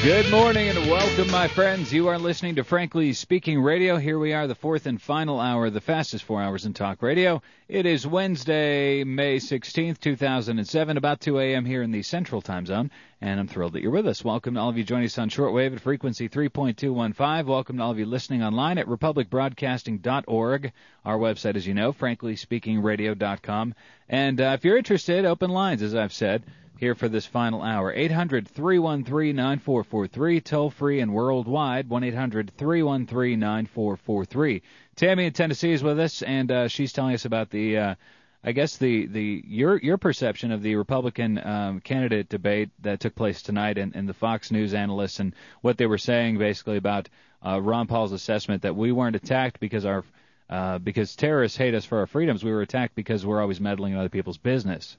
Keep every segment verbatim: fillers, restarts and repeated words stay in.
Good morning and welcome, my friends. You are listening to Frankly Speaking Radio. Here we are, the fourth and final hour, the fastest four hours in talk radio. It is Wednesday, May sixteenth, two thousand seven, about two a.m. here in the Central Time Zone, and I'm thrilled that you're with us. Welcome to all of you joining us on shortwave at frequency three point two one five. Welcome to all of you listening online at republic broadcasting dot org. Our website, as you know, frankly speaking radio dot com. And uh, if you're interested, open lines, as I've said, here for this final hour. eight hundred, three one three, nine four four three, toll free and worldwide, one eight hundred, three one three, nine four four three. Tammy in Tennessee is with us, and uh, she's telling us about the, uh, I guess, the, the your your perception of the Republican um, candidate debate that took place tonight, and, and the Fox News analysts and what they were saying basically about uh, Ron Paul's assessment that we weren't attacked because our uh, because terrorists hate us for our freedoms. We were attacked because we're always meddling in other people's business.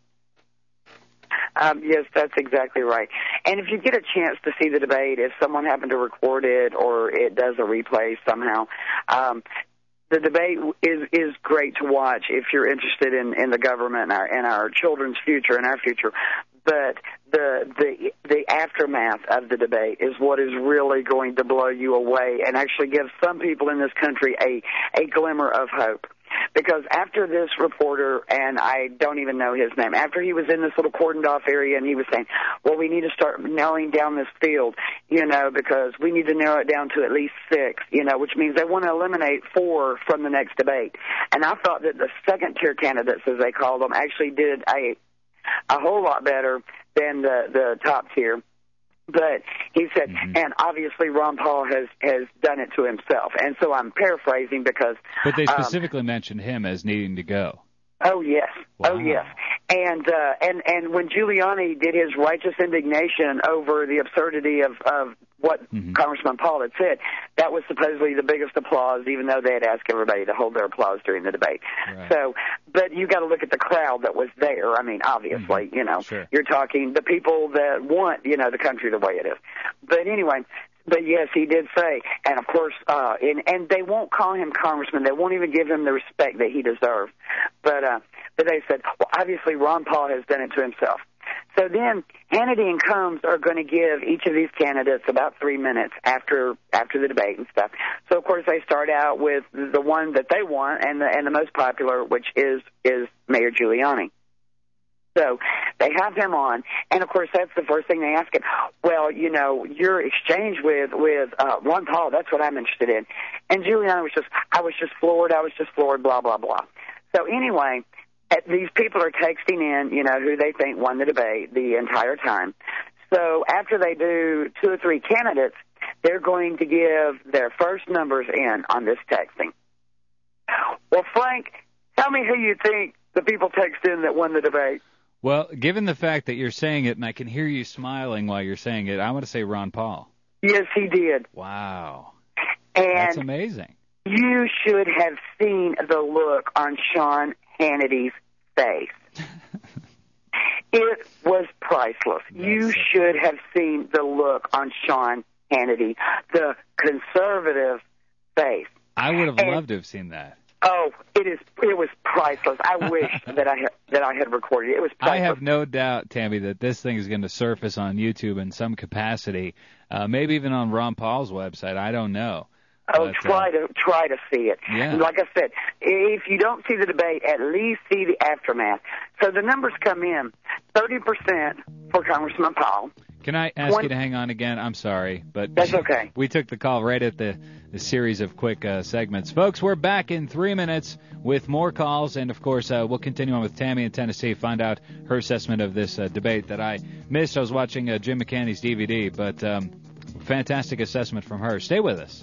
Um, yes, that's exactly right. And if you get a chance to see the debate, if someone happened to record it or it does a replay somehow, um, the debate is is great to watch if you're interested in, in the government and our, and our children's future and our future. But the the the aftermath of the debate is what is really going to blow you away and actually give some people in this country a, a glimmer of hope. Because after this reporter, and I don't even know his name, after he was in this little cordoned-off area and he was saying, well, we need to start narrowing down this field, you know, because we need to narrow it down to at least six, you know, which means they want to eliminate four from the next debate. And I thought that the second-tier candidates, as they call them, actually did a a whole lot better than the, the top tier. But he said, mm-hmm. and obviously Ron Paul has, has done it to himself. And so I'm paraphrasing because... But they specifically um, mentioned him as needing to go. Oh, yes. Wow. Oh, yes. And, uh, and, and when Giuliani did his righteous indignation over the absurdity of, of what mm-hmm. Congressman Paul had said, that was supposedly the biggest applause, even though they had asked everybody to hold their applause during the debate. Right. So, but you got to look at the crowd that was there. I mean, obviously, mm-hmm. you know, sure. You're talking the people that want, you know, the country the way it is. But anyway, but yes, he did say, and of course, uh, and, and they won't call him congressman. They won't even give him the respect that he deserves. But, uh, but they said, well, obviously Ron Paul has done it to himself. So then Hannity and Combs are going to give each of these candidates about three minutes after after the debate and stuff. So, of course, they start out with the one that they want and the, and the most popular, which is, is Mayor Giuliani. So they have him on, and, of course, that's the first thing they ask him. Well, you know, your exchange with, with uh, Ron Paul, that's what I'm interested in. And Giuliani was just, I was just floored, I was just floored, blah, blah, blah. So anyway, these people are texting in, you know, who they think won the debate the entire time. So after they do two or three candidates, they're going to give their first numbers in on this texting. Well, Frank, tell me who you think the people text in that won the debate. Well, given the fact that you're saying it and I can hear you smiling while you're saying it, I want to say Ron Paul. Yes, he did. Wow. And that's amazing. You should have seen the look on Sean Hannity's face. It was priceless. That's you should have seen the look on Sean Hannity, the conservative face. I would have and, loved to have seen that. Oh, it is. It was priceless. I wish that I had, that I had recorded it. It was priceless. I have no doubt, Tammy, that this thing is going to surface on YouTube in some capacity, uh, maybe even on Ron Paul's website. I don't know. Oh, but, try uh, to try to see it. Yeah. Like I said, if you don't see the debate, at least see the aftermath. So the numbers come in: thirty percent for Congressman Paul. Can I ask twenty you to hang on again? I'm sorry, but that's okay. We took the call right at the, the series of quick uh, segments. Folks, we're back in three minutes with more calls, and, of course, uh, we'll continue on with Tammy in Tennessee, find out her assessment of this uh, debate that I missed. I was watching uh, Jim McCanny's D V D, but um, fantastic assessment from her. Stay with us.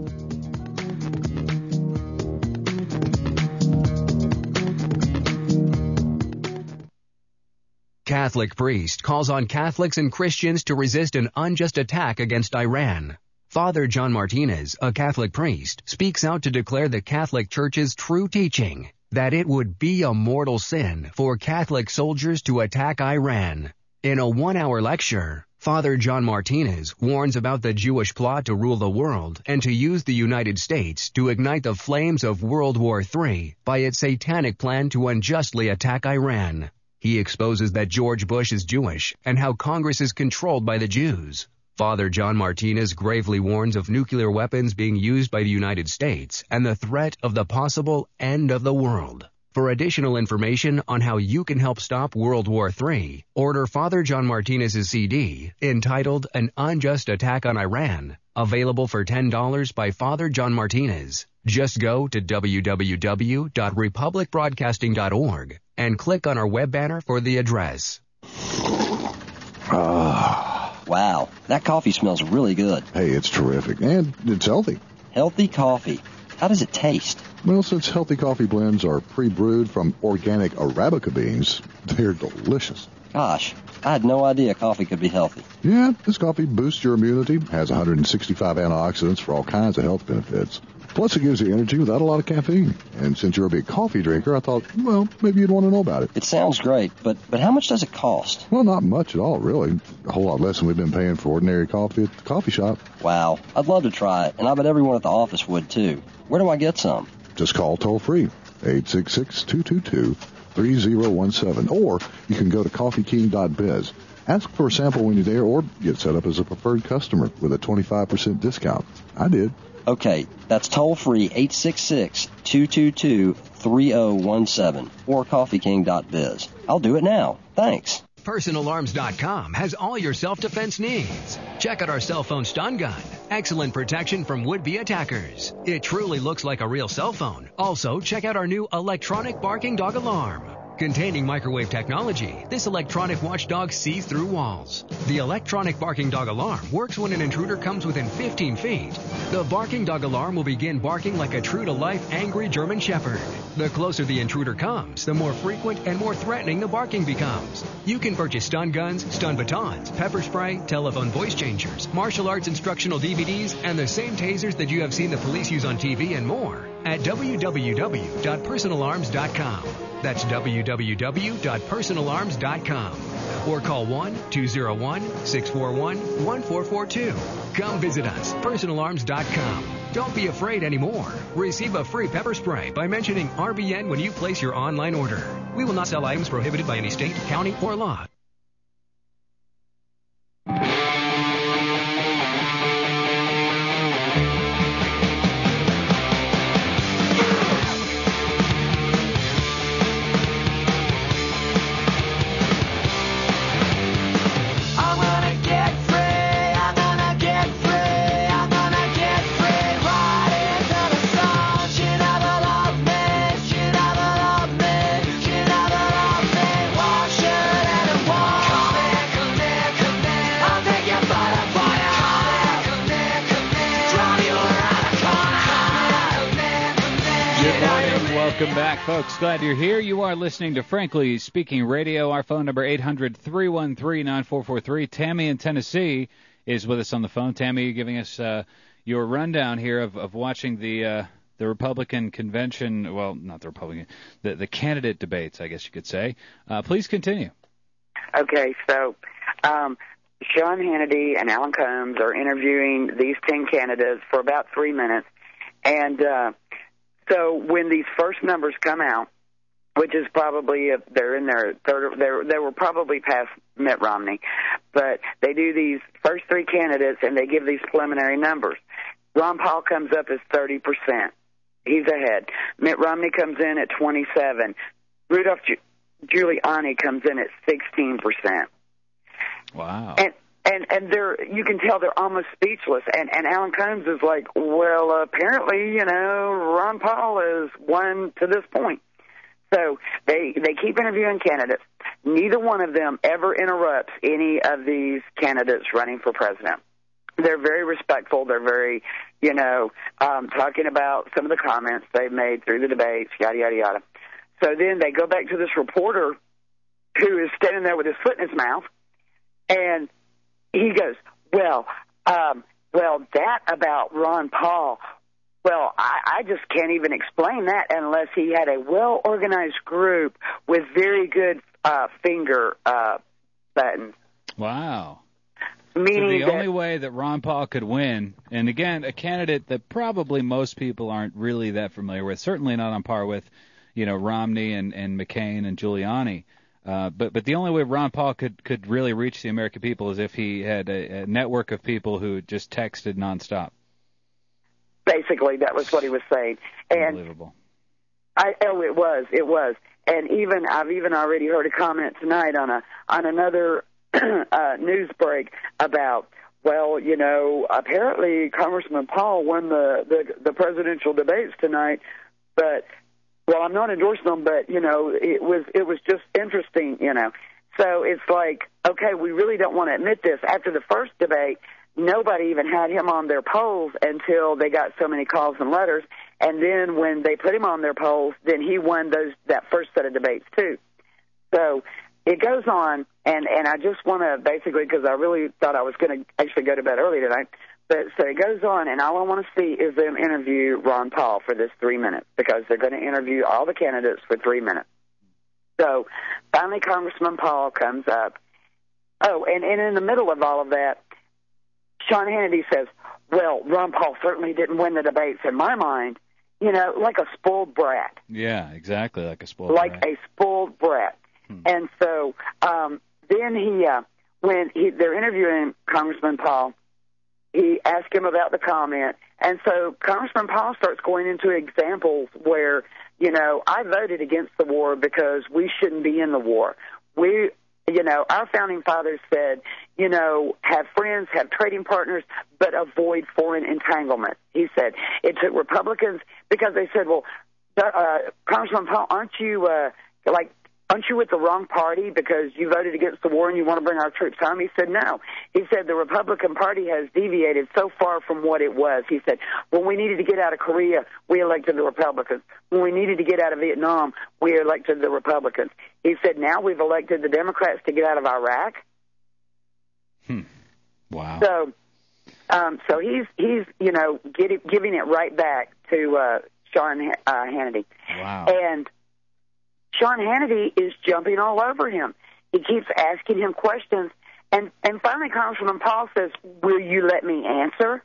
Catholic priest calls on Catholics and Christians to resist an unjust attack against Iran. Father John Martinez, a Catholic priest, speaks out to declare the Catholic Church's true teaching, that it would be a mortal sin for Catholic soldiers to attack Iran. In a one-hour lecture, Father John Martinez warns about the Jewish plot to rule the world and to use the United States to ignite the flames of World War Three by its satanic plan to unjustly attack Iran. He exposes that George Bush is Jewish and how Congress is controlled by the Jews. Father John Martinez gravely warns of nuclear weapons being used by the United States and the threat of the possible end of the world. For additional information on how you can help stop World War Three, order Father John Martinez's C D entitled An Unjust Attack on Iran, available for ten dollars by Father John Martinez. Just go to w w w dot republic broadcasting dot org and click on our web banner for the address. Ah. Wow, that coffee smells really good. Hey, it's terrific, and it's healthy. Healthy coffee. How does it taste? Well, since healthy coffee blends are pre-brewed from organic Arabica beans, they're delicious. Gosh, I had no idea coffee could be healthy. Yeah, this coffee boosts your immunity, has one hundred sixty-five antioxidants for all kinds of health benefits. Plus, it gives you energy without a lot of caffeine. And since you're a big coffee drinker, I thought, well, maybe you'd want to know about it. It sounds great, but, but how much does it cost? Well, not much at all, really. A whole lot less than we've been paying for ordinary coffee at the coffee shop. Wow, I'd love to try it, and I bet everyone at the office would, too. Where do I get some? Just call toll-free, eight six six, two two two, three zero one seven, or you can go to coffee king dot biz. Ask for a sample when you're there, or get set up as a preferred customer with a twenty-five percent discount. I did. Okay, that's toll-free, eight six six, two two two, three zero one seven, or coffee king dot biz. I'll do it now. Thanks. Personal Arms dot com has all your self-defense needs. Check out our cell phone stun gun. Excellent protection from would-be attackers. It truly looks like a real cell phone. Also, check out our new electronic barking dog alarm. Containing microwave technology, this electronic watchdog sees through walls. The electronic barking dog alarm works when an intruder comes within fifteen feet. The barking dog alarm will begin barking like a true-to-life angry German shepherd. The closer the intruder comes, the more frequent and more threatening the barking becomes. You can purchase stun guns, stun batons, pepper spray, telephone voice changers, martial arts instructional D V Ds, and the same tasers that you have seen the police use on T V and more at w w w dot personal arms dot com. That's w w w dot personal arms dot com. Or call one two zero one, six four one, one four four two. Come visit us, personal arms dot com. Don't be afraid anymore. Receive a free pepper spray by mentioning R B N when you place your online order. We will not sell items prohibited by any state, county, or law. Welcome back, folks. Glad you're here. You are listening to Frankly Speaking Radio. Our phone number, eight hundred, three one three, nine four four three. Tammy in Tennessee is with us on the phone. Tammy, you're giving us uh, your rundown here of, of watching the uh, the Republican convention, well, not the Republican, the, the candidate debates, I guess you could say. Uh, please continue. Okay, so um, Sean Hannity and Alan Combs are interviewing these ten candidates for about three minutes, and uh, so when these first numbers come out, which is probably, if they're in their third, they're, they were probably past Mitt Romney, but they do these first three candidates and they give these preliminary numbers. Ron Paul comes up as thirty percent. He's ahead. Mitt Romney comes in at twenty-seven. Rudolph Giuliani comes in at sixteen percent. Wow. And And and they're you can tell they're almost speechless. And and Alan Combs is like, well, apparently, you know, Ron Paul is won to this point. So they they keep interviewing candidates. Neither one of them ever interrupts any of these candidates running for president. They're very respectful. They're very, you know, um, talking about some of the comments they've made through the debates, yada, yada, yada. So then they go back to this reporter who is standing there with his foot in his mouth, and he goes, well, um, well, that about Ron Paul, well, I, I just can't even explain that unless he had a well-organized group with very good uh, finger uh, buttons. Wow. Meaning so the that, only way that Ron Paul could win, and again, a candidate that probably most people aren't really that familiar with, certainly not on par with, you know, Romney and, and McCain and Giuliani, Uh, but but the only way Ron Paul could, could really reach the American people is if he had a, a network of people who just texted nonstop. Basically, that was what he was saying. And Unbelievable. I, oh, it was, it was. And even I've even already heard a comment tonight on a on another uh, news break about, well, you know, apparently Congressman Paul won the, the the presidential debates tonight, but well, I'm not endorsing them, but you know, it was it was just interesting, you know. So it's like, okay, we really don't want to admit this. After the first debate, nobody even had him on their polls until they got so many calls and letters. And then when they put him on their polls, then he won those that first set of debates too. So it goes on, and, and I just want to basically, because I really thought I was going to actually go to bed early tonight, but so it goes on, and all I want to see is them interview Ron Paul for this three minutes, because they're going to interview all the candidates for three minutes. So finally Congressman Paul comes up. Oh, and, and in the middle of all of that, Sean Hannity says, well, Ron Paul certainly didn't win the debates in my mind. You know, like a spoiled brat. Yeah, exactly, like a spoiled like brat. Like a spoiled brat. Hmm. And so um, then he, uh, when he, they're interviewing Congressman Paul, he asked him about the comment. And so Congressman Paul starts going into examples where, you know, I voted against the war because we shouldn't be in the war. We, you know, our founding fathers said, you know, have friends, have trading partners, but avoid foreign entanglement. He said it took Republicans because they said, well, uh, Congressman Paul, aren't you, uh, like, aren't you with the wrong party because you voted against the war and you want to bring our troops home? He said, no. He said the Republican Party has deviated so far from what it was. He said, when we needed to get out of Korea, we elected the Republicans. When we needed to get out of Vietnam, we elected the Republicans. He said, now we've elected the Democrats to get out of Iraq. Hmm. Wow. So, um, so he's, he's, you know, getting, giving it right back to, uh, Sean, uh, Hannity. Wow. And Sean Hannity is jumping all over him. He keeps asking him questions. And, and finally, Congressman Paul says, will you let me answer?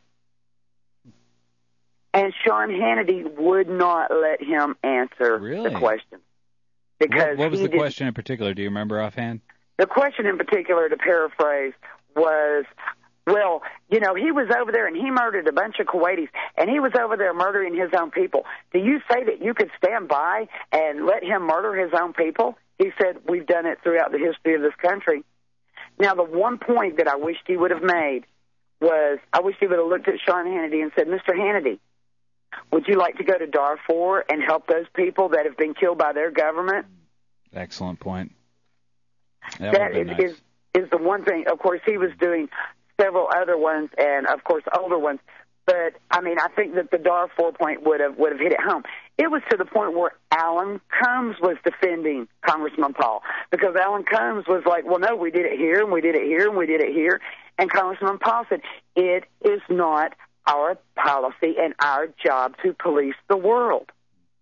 And Sean Hannity would not let him answer really? the question. Because what, what was he the question in particular? Do you remember offhand? The question in particular, to paraphrase, was, well, you know, he was over there and he murdered a bunch of Kuwaitis, and he was over there murdering his own people. Do you say that you could stand by and let him murder his own people? He said, we've done it throughout the history of this country. Now, the one point that I wished he would have made was, I wish he would have looked at Sean Hannity and said, Mister Hannity, would you like to go to Darfur and help those people that have been killed by their government? Excellent point. That, that is, nice. is is the one thing. Of course, he was doing several other ones, and of course, older ones. But I mean, I think that the Darfur point would have would have hit it home. It was to the point where Alan Combs was defending Congressman Paul, because Alan Combs was like, "Well, no, we did it here, and we did it here, and we did it here," and Congressman Paul said, "It is not our policy and our job to police the world."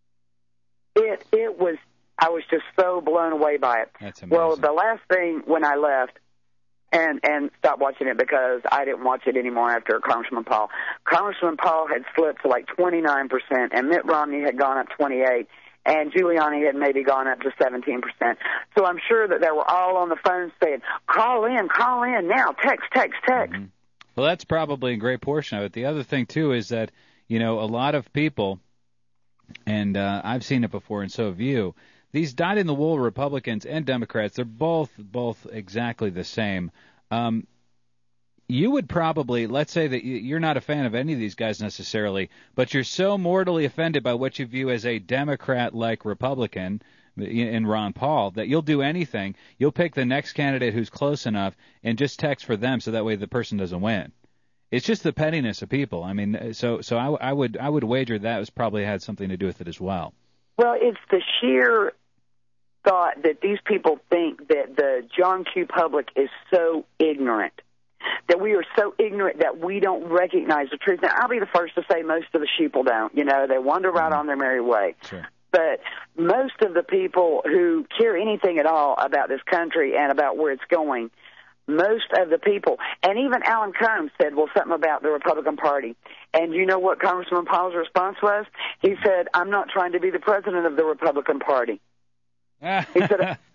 It it was. I was just so blown away by it. That's amazing. Well, the last thing when I left and and stopped watching it because I didn't watch it anymore after Congressman Paul. Congressman Paul had slipped to like twenty-nine percent, and Mitt Romney had gone up twenty-eight, and Giuliani had maybe gone up to seventeen percent. So I'm sure that they were all on the phone saying, call in, call in now, text, text, text. Mm-hmm. Well, that's probably a great portion of it. The other thing, too, is that, you know, a lot of people, and uh, I've seen it before and so have you, these dyed-in-the-wool Republicans and Democrats, they're both both exactly the same. Um, you would probably, let's say that you're not a fan of any of these guys necessarily, but you're so mortally offended by what you view as a Democrat-like Republican in Ron Paul that you'll do anything. You'll pick the next candidate who's close enough and just text for them so that way the person doesn't win. It's just the pettiness of people. I mean, so so I, I would I would wager that was probably had something to do with it as well. Well, it's the sheer thought that these people think that the John Q. public is so ignorant, that we are so ignorant that we don't recognize the truth. Now, I'll be the first to say most of the sheeple don't. You know, they wander right on their merry way. Sure. But most of the people who care anything at all about this country and about where it's going, most of the people, and even Alan Combs said, well, something about the Republican Party. And you know what Congressman Paul's response was? He said, I'm not trying to be the president of the Republican Party. He said,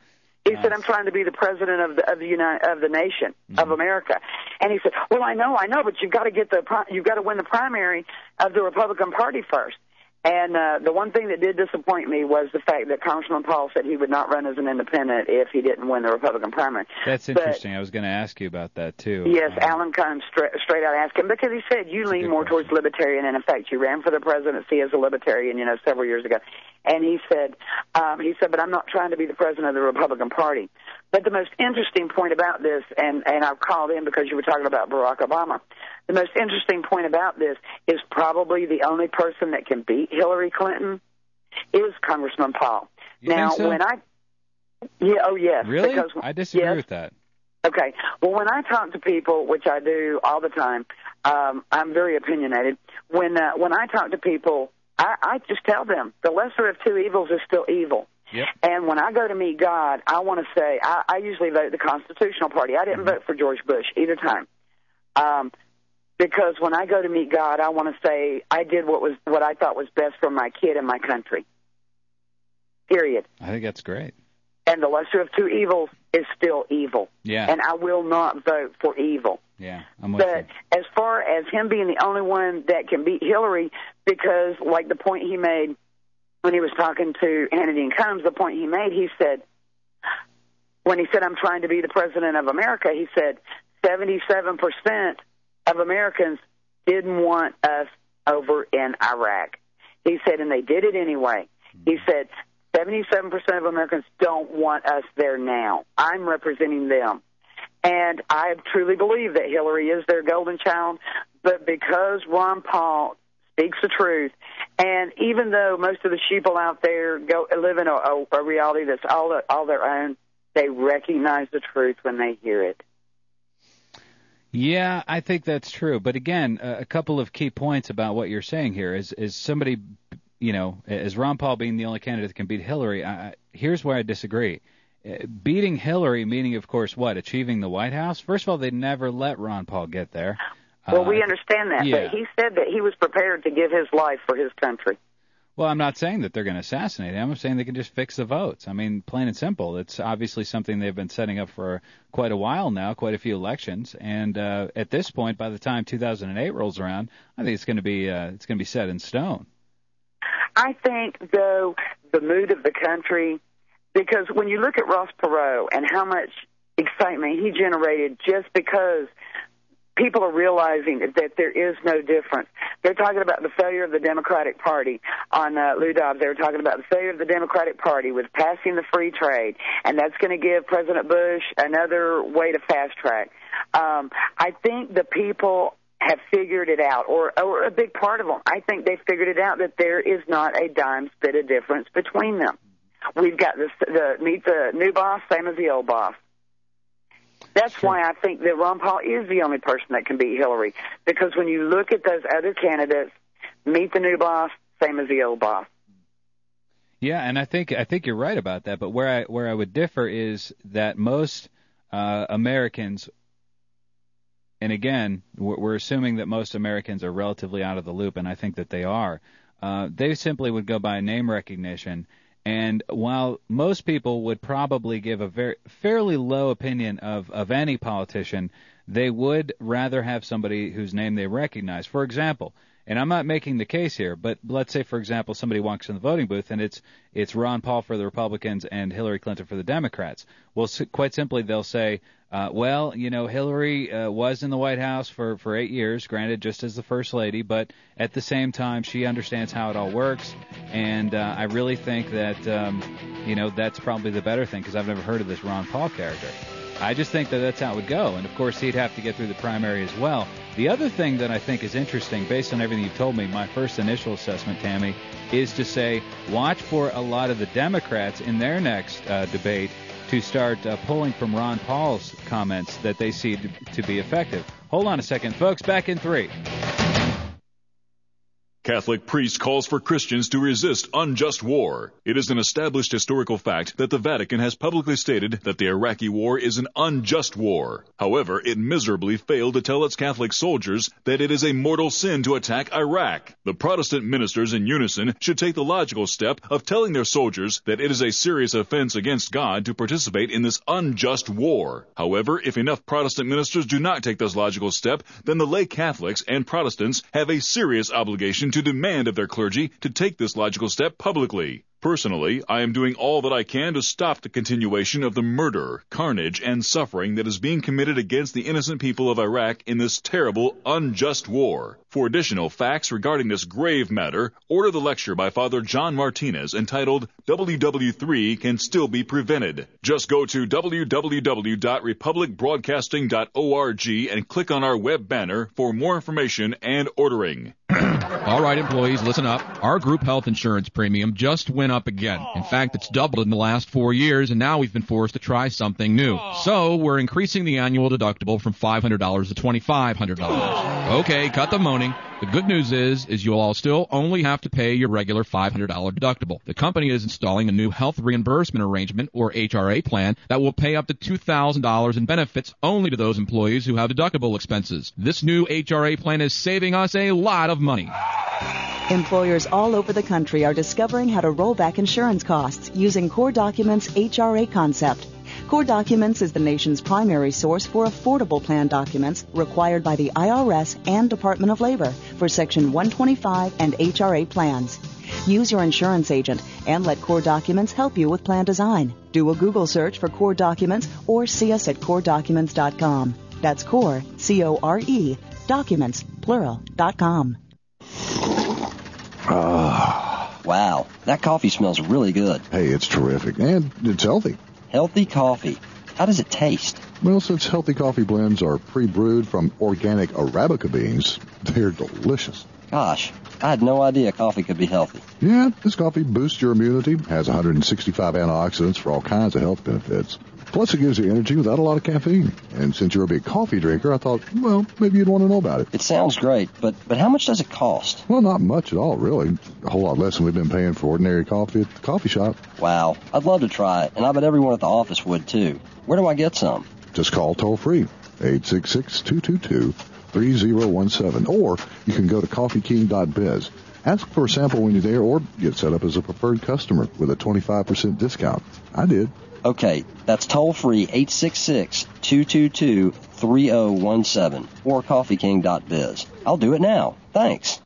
He nice. said, I'm trying to be the president of the of the United, of the nation mm-hmm. of America. And he said, well, I know, I know, but you've got to get the you've got to win the primary of the Republican Party first. And uh, the one thing that did disappoint me was the fact that Congressman Paul said he would not run as an independent if he didn't win the Republican primary. That's interesting. But, I was going to ask you about that, too. Yes, um, Alan Combs straight, straight out asked him, because he said you lean more question. towards libertarian, and in fact, you ran for the presidency as a libertarian, you know, several years ago. And he said, um, he said, but I'm not trying to be the president of the Republican Party. But the most interesting point about this, and, and I've called in because you were talking about Barack Obama, the most interesting point about this is probably the only person that can beat Hillary Clinton is Congressman Paul. You now, think so? when I, yeah, oh yes, really, because, I disagree yes. with that. Okay, well, when I talk to people, which I do all the time, um, I'm very opinionated. When uh, when I talk to people, I, I just tell them the lesser of two evils is still evil. Yep. And when I go to meet God, I want to say I, I usually vote the Constitutional Party. I didn't mm-hmm. vote for George Bush either time. Um, Because when I go to meet God, I want to say I did what was what I thought was best for my kid and my country. Period. I think that's great. And the lesser of two evils is still evil. Yeah. And I will not vote for evil. Yeah, I'm with But you. as far as him being the only one that can beat Hillary, because like the point he made when he was talking to Hannity and Combs, the point he made, he said, when he said, I'm trying to be the president of America, he said, seventy-seven percent of Americans didn't want us over in Iraq. He said, and they did it anyway. He said, seventy-seven percent of Americans don't want us there now. I'm representing them. And I truly believe that Hillary is their golden child, but because Ron Paul speaks the truth, and even though most of the sheeple out there go live in a, a, a reality that's all, all their own, they recognize the truth when they hear it. Yeah, I think that's true. But again, a couple of key points about what you're saying here is, is somebody, you know, as Ron Paul being the only candidate that can beat Hillary, I, here's where I disagree. Beating Hillary, meaning, of course, what, achieving the White House? First of all, they never let Ron Paul get there. Well, uh, we understand that, yeah. but he said that he was prepared to give his life for his country. Well, I'm not saying that they're going to assassinate him. I'm saying they can just fix the votes. I mean, plain and simple. It's obviously something they've been setting up for quite a while now, quite a few elections. And uh, at this point, by the time two thousand eight rolls around, I think it's going to be uh, it's going to be set in stone. I think, though, the mood of the country, because when you look at Ross Perot and how much excitement he generated just because people are realizing that there is no difference. They're talking about the failure of the Democratic Party on uh, Lou Dobbs. They were talking about the failure of the Democratic Party with passing the free trade, and that's going to give President Bush another way to fast track. Um, I think the people have figured it out, or, or a big part of them. I think they figured it out that there is not a dime spit of difference between them. We've got the, the meet the new boss, same as the old boss. That's sure. why I think that Ron Paul is the only person that can beat Hillary. Because when you look at those other candidates, meet the new boss, same as the old boss. Yeah, and I think I think you're right about that. But where I where I would differ is that most uh, Americans, and again, we're assuming that most Americans are relatively out of the loop, and I think that they are. Uh, they simply would go by name recognition. And while most people would probably give a very fairly low opinion of, of any politician, they would rather have somebody whose name they recognize. For example, and I'm not making the case here, but let's say, for example, somebody walks in the voting booth and it's it's Ron Paul for the Republicans and Hillary Clinton for the Democrats. Well, quite simply, they'll say, uh, well, you know, Hillary uh, was in the White House for, for eight years, granted just as the First Lady, but at the same time, she understands how it all works, and uh, I really think that, um, you know, that's probably the better thing, because I've never heard of this Ron Paul character. I just think that that's how it would go, and of course he'd have to get through the primary as well. The other thing that I think is interesting, based on everything you've told me, my first initial assessment, Tammy, is to say watch for a lot of the Democrats in their next uh, debate to start uh, pulling from Ron Paul's comments that they see to, to be effective. Hold on a second, folks. Back in three. Catholic priest calls for Christians to resist unjust war. It is an established historical fact that the Vatican has publicly stated that the Iraqi war is an unjust war. However, it miserably failed to tell its Catholic soldiers that it is a mortal sin to attack Iraq. The Protestant ministers in unison should take the logical step of telling their soldiers that it is a serious offense against God to participate in this unjust war. However, if enough Protestant ministers do not take this logical step, then the lay Catholics and Protestants have a serious obligation to demand of their clergy to take this logical step publicly. Personally, I am doing all that I can to stop the continuation of the murder, carnage, and suffering that is being committed against the innocent people of Iraq in this terrible, unjust war. For additional facts regarding this grave matter, order the lecture by Father John Martinez entitled W W three Can Still Be Prevented. Just go to w w w dot republic broadcasting dot org and click on our web banner for more information and ordering. All right, employees, listen up. Our group health insurance premium just went up again. In fact, it's doubled in the last four years, and now we've been forced to try something new. So we're increasing the annual deductible from five hundred dollars to twenty-five hundred dollars. Okay, cut the moaning. The good news is, is you'll all still only have to pay your regular five hundred dollars deductible. The company is installing a new health reimbursement arrangement, or H R A plan, that will pay up to two thousand dollars in benefits only to those employees who have deductible expenses. This new H R A plan is saving us a lot of money. Employers all over the country are discovering how to roll back insurance costs using Core Documents' H R A concept. Core Documents is the nation's primary source for affordable plan documents required by the I R S and Department of Labor for Section one twenty-five and H R A plans. Use your insurance agent and let Core Documents help you with plan design. Do a Google search for Core Documents or see us at core documents dot com. That's Core, C O R E, documents, plural, dot com. Ah. Wow, that coffee smells really good. Hey, it's terrific, and it's healthy. Healthy coffee. How does it taste? Well, since healthy coffee blends are pre-brewed from organic Arabica beans, they're delicious. Gosh, I had no idea coffee could be healthy. Yeah, this coffee boosts your immunity, has one hundred sixty-five antioxidants for all kinds of health benefits. Plus, it gives you energy without a lot of caffeine. And since you're a big coffee drinker, I thought, well, maybe you'd want to know about it. It sounds great, but, but how much does it cost? Well, not much at all, really. A whole lot less than we've been paying for ordinary coffee at the coffee shop. Wow, I'd love to try it, and I bet everyone at the office would, too. Where do I get some? Just call toll-free, eight six six, two two two, three zero one seven, or you can go to coffee king dot biz. Ask for a sample when you're there, or get set up as a preferred customer with a twenty-five percent discount. I did. Okay, that's toll-free, eight six six, two two two, three zero one seven, or coffee king dot biz. I'll do it now. Thanks.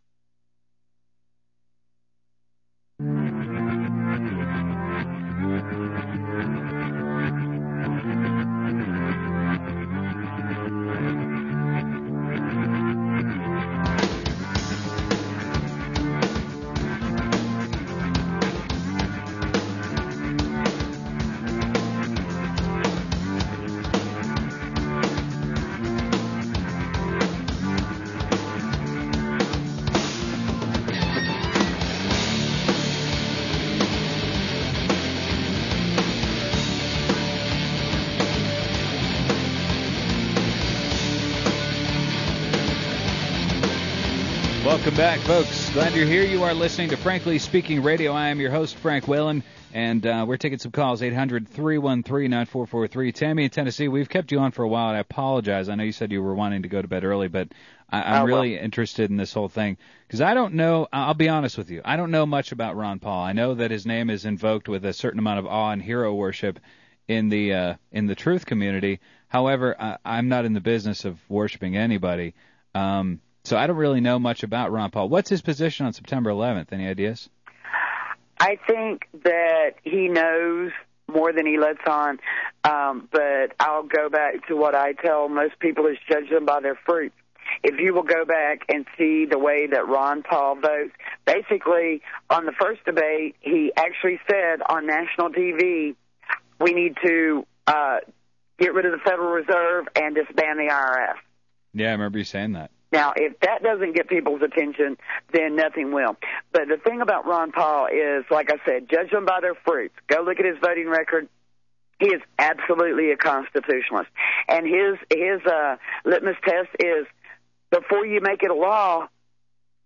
Welcome back, folks. Glad you're here. You are listening to Frankly Speaking Radio. I am your host, Frank Whalen, and uh, we're taking some calls, eight hundred, three one three, nine four four three. Tammy in Tennessee, we've kept you on for a while, and I apologize. I know you said you were wanting to go to bed early, but I, I'm oh, well. really interested in this whole thing because I don't know, I'll be honest with you, I don't know much about Ron Paul. I know that his name is invoked with a certain amount of awe and hero worship in the uh, in the truth community. However, I, I'm not in the business of worshiping anybody. Um So I don't really know much about Ron Paul. What's his position on September eleventh? Any ideas? I think that he knows more than he lets on, um, but I'll go back to what I tell most people is judge them by their fruits. If you will go back and see the way that Ron Paul votes, basically on the first debate, he actually said on national T V, we need to uh, get rid of the Federal Reserve and disband the I R S. Yeah, I remember you saying that. Now, if that doesn't get people's attention, then nothing will. But the thing about Ron Paul is, like I said, judge them by their fruits. Go look at his voting record. He is absolutely a constitutionalist. And his his uh, litmus test is, before you make it a law,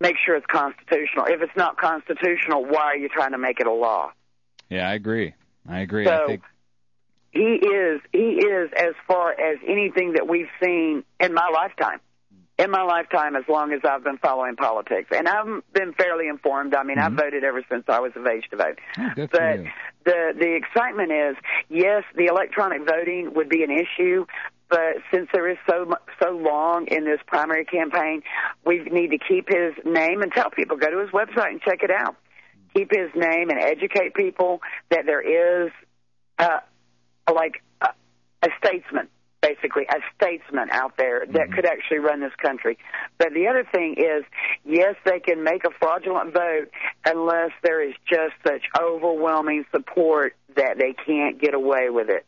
make sure it's constitutional. If it's not constitutional, why are you trying to make it a law? Yeah, I agree. I agree. So I think he is, he is as far as anything that we've seen in my lifetime. In my lifetime, as long as I've been following politics. And I've been fairly informed. I mean, mm-hmm. I've voted ever since I was of age to vote. Oh, good but for you. the the excitement is, yes, the electronic voting would be an issue, but since there is so so long in this primary campaign, we need to keep his name and tell people, go to his website and check it out. Keep his name and educate people that there is, uh, like, a, a statesman. Basically, a statesman out there that mm-hmm. could actually run this country. But the other thing is, yes, they can make a fraudulent vote unless there is just such overwhelming support that they can't get away with it.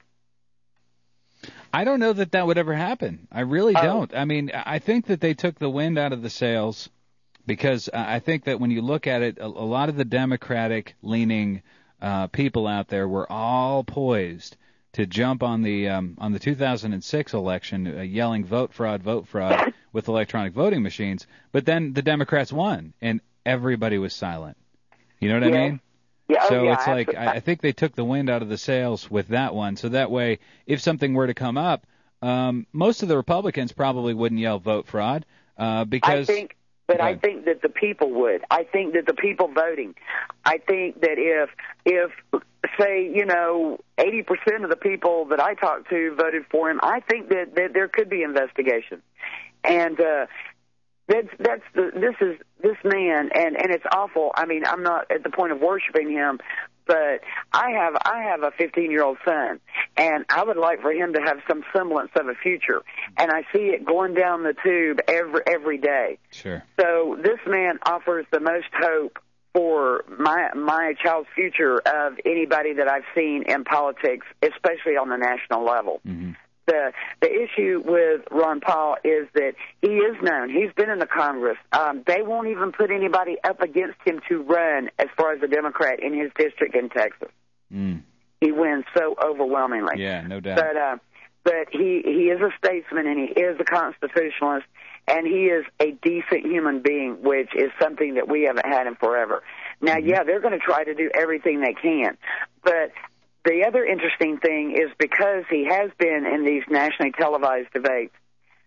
I don't know that that would ever happen. I really oh. don't. I mean, I think that they took the wind out of the sails because I think that when you look at it, a, a lot of the Democratic-leaning uh, people out there were all poised to jump on the um, on the two thousand six election, uh, yelling "vote fraud, vote fraud" with electronic voting machines. But then the Democrats won, and everybody was silent. You know what yeah. I mean? Yeah, so oh, yeah, it's like I, I think they took the wind out of the sails with that one. So that way, if something were to come up, um, most of the Republicans probably wouldn't yell "vote fraud" uh, because. I think, but I think that the people would. I think that the people voting. I think that if if. say, you know, eighty percent of the people that I talked to voted for him, I think that, that there could be investigation. And uh, that's, that's the, this is this man, and, and it's awful. I mean, I'm not at the point of worshiping him, but I have I have a fifteen-year-old son, and I would like for him to have some semblance of a future. And I see it going down the tube every every day. Sure. So this man offers the most hope for my my child's future of anybody that I've seen in politics, especially on the national level. Mm-hmm. The the issue with Ron Paul is that he is known. He's been in the Congress. Um, they won't even put anybody up against him to run as far as a Democrat in his district in Texas. Mm. He wins so overwhelmingly. Yeah, no doubt. But uh, but he he is a statesman and he is a constitutionalist. And he is a decent human being, which is something that we haven't had in forever. Now, mm-hmm. yeah, they're going to try to do everything they can. But the other interesting thing is because he has been in these nationally televised debates,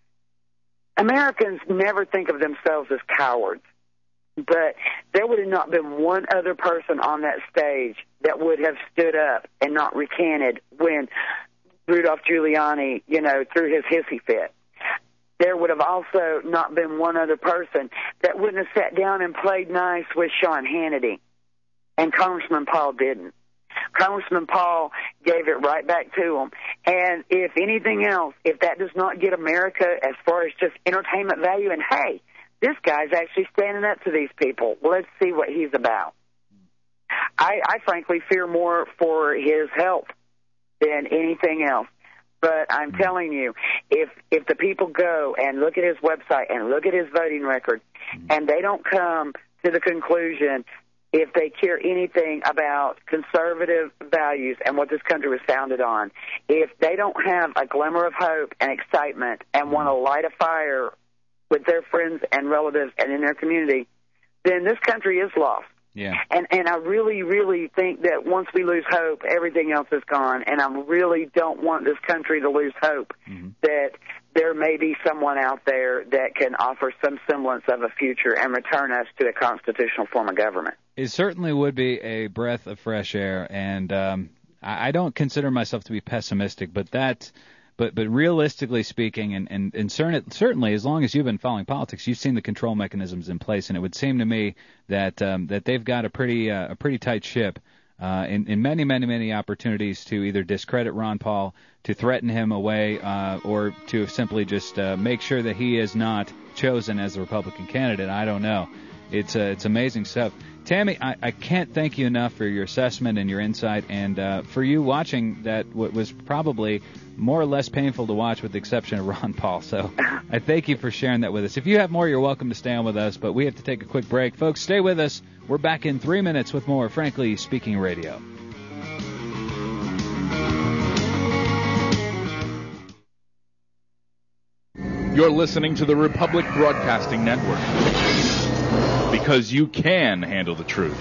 Americans never think of themselves as cowards. But there would have not been one other person on that stage that would have stood up and not recanted when Rudolph Giuliani, you know, threw his hissy fit. There would have also not been one other person that wouldn't have sat down and played nice with Sean Hannity. And Congressman Paul didn't. Congressman Paul gave it right back to him. And if anything else, if that does not get America as far as just entertainment value, and hey, this guy's actually standing up to these people, let's see what he's about. I, I frankly fear more for his health than anything else. But I'm telling you, if if the people go and look at his website and look at his voting record, and they don't come to the conclusion, if they care anything about conservative values and what this country was founded on, if they don't have a glimmer of hope and excitement and want to light a fire with their friends and relatives and in their community, then this country is lost. Yeah. And and I really, really think that once we lose hope, everything else is gone. And I really don't want this country to lose hope mm-hmm. that there may be someone out there that can offer some semblance of a future and return us to a constitutional form of government. It certainly would be a breath of fresh air. And um, I, I don't consider myself to be pessimistic, but that... But but realistically speaking, and, and, and certainly as long as you've been following politics, you've seen the control mechanisms in place, and it would seem to me that um, that they've got a pretty uh, a pretty tight ship uh, in, in many, many, many opportunities to either discredit Ron Paul, to threaten him away, uh, or to simply just uh, make sure that he is not chosen as a Republican candidate. I don't know. It's uh, it's amazing stuff. Tammy, I, I can't thank you enough for your assessment and your insight, and uh, for you watching that what was probably more or less painful to watch with the exception of Ron Paul. So I thank you for sharing that with us. If you have more, you're welcome to stay on with us, but we have to take a quick break. Folks, stay with us. We're back in three minutes with more Frankly Speaking Radio. You're listening to the Republic Broadcasting Network. because you can handle the truth.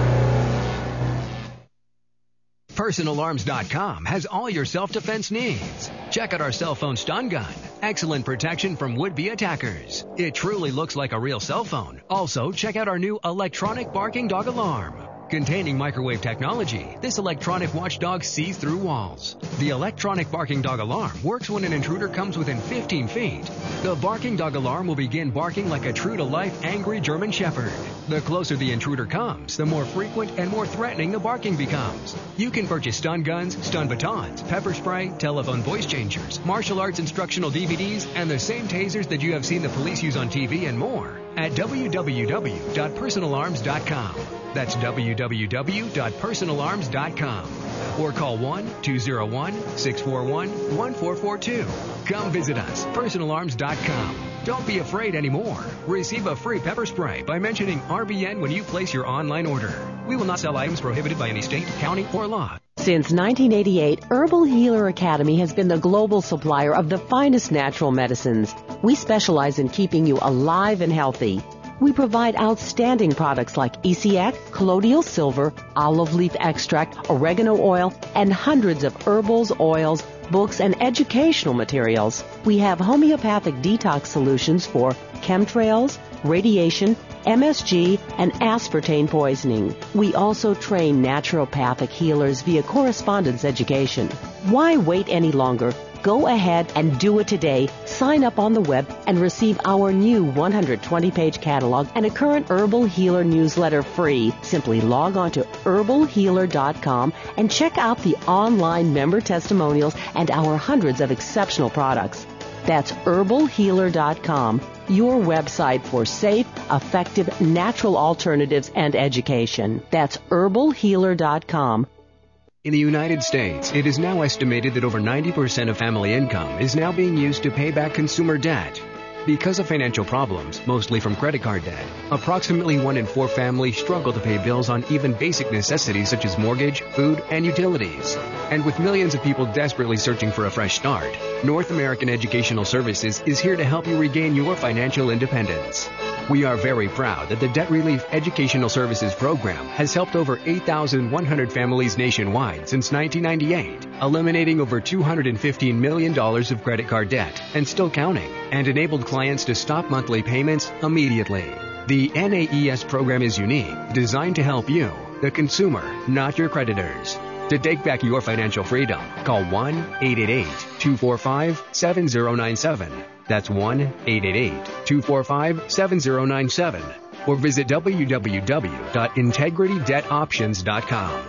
Personal Arms dot com has all your self-defense needs. Check out our cell phone stun gun. Excellent protection from would-be attackers. It truly looks like a real cell phone. Also, check out our new electronic barking dog alarm. Containing microwave technology, this electronic watchdog sees through walls. The electronic barking dog alarm works when an intruder comes within fifteen feet. The barking dog alarm will begin barking like a true-to-life angry German shepherd. The closer the intruder comes, the more frequent and more threatening the barking becomes. You can purchase stun guns, stun batons, pepper spray, telephone voice changers, martial arts instructional D V Ds, and the same tasers that you have seen the police use on T V and more at w w w dot personal arms dot com. That's w w w dot personal arms dot com. Or call one two zero one, six four one, one four four two. Come visit us, personal arms dot com. Don't be afraid anymore. Receive a free pepper spray by mentioning R B N when you place your online order. We will not sell items prohibited by any state, county, or law. Since nineteen eighty-eight, Herbal Healer Academy has been the global supplier of the finest natural medicines. We specialize in keeping you alive and healthy. We provide outstanding products like E C X, colloidal silver, olive leaf extract, oregano oil, and hundreds of herbals, oils, books, and educational materials. We have homeopathic detox solutions for chemtrails, radiation, M S G, and aspartame poisoning. We also train naturopathic healers via correspondence education. Why wait any longer? Go ahead and do it today. Sign up on the web and receive our new one hundred twenty page catalog and a current Herbal Healer newsletter free. Simply log on to herbal healer dot com and check out the online member testimonials and our hundreds of exceptional products. That's herbal healer dot com, your website for safe, effective, natural alternatives and education. That's herbal healer dot com. In the United States, it is now estimated that over ninety percent of family income is now being used to pay back consumer debt. Because of financial problems, mostly from credit card debt, approximately one in four families struggle to pay bills on even basic necessities such as mortgage, food, and utilities. And with millions of people desperately searching for a fresh start, North American Educational Services is here to help you regain your financial independence. We are very proud that the Debt Relief Educational Services Program has helped over eight thousand one hundred families nationwide since nineteen ninety-eight, eliminating over two hundred fifteen million dollars of credit card debt and still counting, and enabled clients to stop monthly payments immediately. The N A E S program is unique, designed to help you, the consumer, not your creditors. To take back your financial freedom, call one eight eight eight, two four five, seven zero nine seven. That's one eight eight eight, two four five, seven zero nine seven. Or visit w w w dot integrity debt options dot com.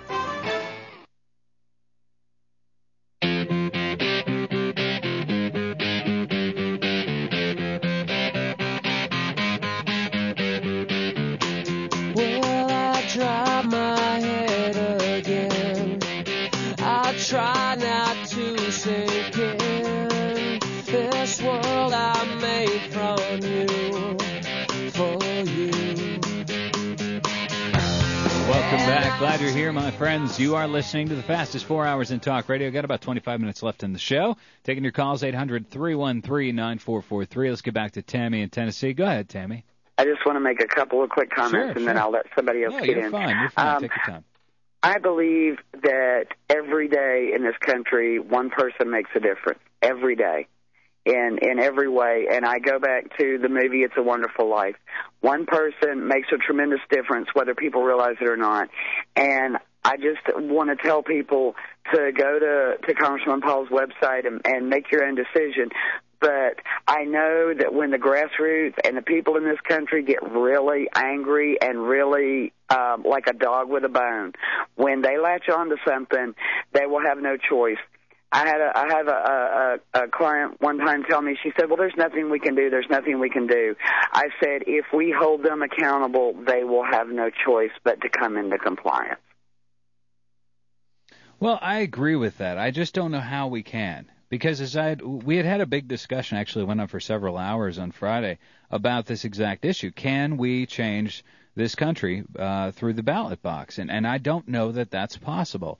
Try not to sink in this world I made from you, for you. Welcome back. Glad you're here, my friends. You are listening to the fastest four hours in talk radio. Got about twenty-five minutes left in the show. Taking your calls, eight hundred, three one three, nine four four three. Let's get back to Tammy in Tennessee. Go ahead, Tammy. I just want to make a couple of quick comments, sure, and sure. then I'll let somebody else no, get you're in. Fine. You're fine. Um, Take your time. I believe that every day in this country, one person makes a difference. Every day. In, in every way. And I go back to the movie It's a Wonderful Life. One person makes a tremendous difference, whether people realize it or not. And I just want to tell people to go to, to Congressman Paul's website and, and make your own decision. But I know that when the grassroots and the people in this country get really angry and really um, like a dog with a bone, when they latch on to something, they will have no choice. I had a, I have a, a, a client one time tell me, she said, well, there's nothing we can do. There's nothing we can do. I said, if we hold them accountable, they will have no choice but to come into compliance. Well, I agree with that. I just don't know how we can. Because as I had, we had had a big discussion, actually went on for several hours on Friday, about this exact issue. Can we change this country uh, through the ballot box? And, and I don't know that that's possible.